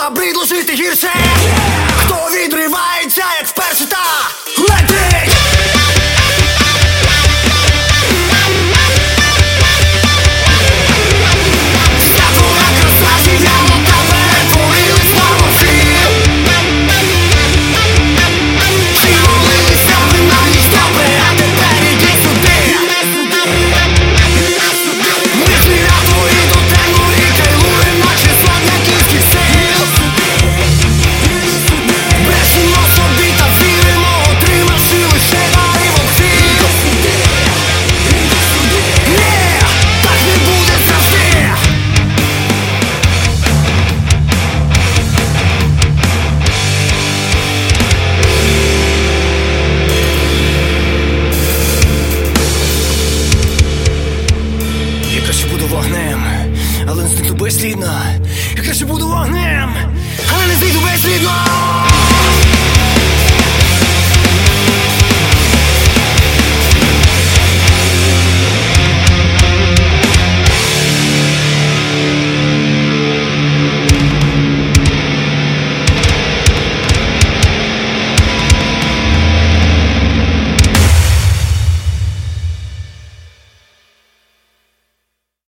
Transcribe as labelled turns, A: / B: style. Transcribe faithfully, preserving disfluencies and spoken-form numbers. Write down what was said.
A: набридло жити гірше, хто відривається, як вперше та летить. Вся твоя краса зів'яла та перетворилась на морфін. Всі молилися ви на ніч добре, а тепер іди сюди. Ми звіра твої до темної кайлуєм, наче слав'я київських сил. Брешемо собі та віримо, отримавши лише дарівок хвиль. Ні, так не буде завжди. Я краще буду вогнем, але не знайду безслідно. Я краще буду вогнем, але не знайду безслідно.